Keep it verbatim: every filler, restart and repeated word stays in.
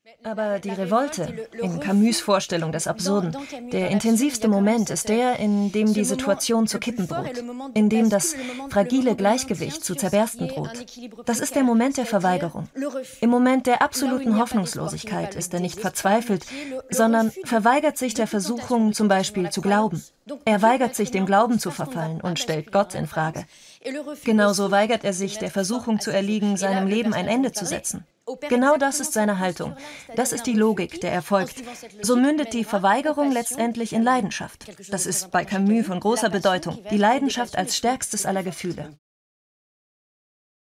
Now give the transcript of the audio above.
Aber die Revolte, in Camus' Vorstellung des Absurden, der intensivste Moment ist der, in dem die Situation zu kippen droht, in dem das fragile Gleichgewicht zu zerbersten droht. Das ist der Moment der Verweigerung. Im Moment der absoluten Hoffnungslosigkeit ist er nicht verzweifelt, sondern verweigert sich der Versuchung, zum Beispiel zu glauben. Er weigert sich, dem Glauben zu verfallen und stellt Gott in Frage. Genauso weigert er sich, der Versuchung zu erliegen, seinem Leben ein Ende zu setzen. Genau das ist seine Haltung. Das ist die Logik, der er folgt. So mündet die Verweigerung letztendlich in Leidenschaft. Das ist bei Camus von großer Bedeutung. Die Leidenschaft als stärkstes aller Gefühle.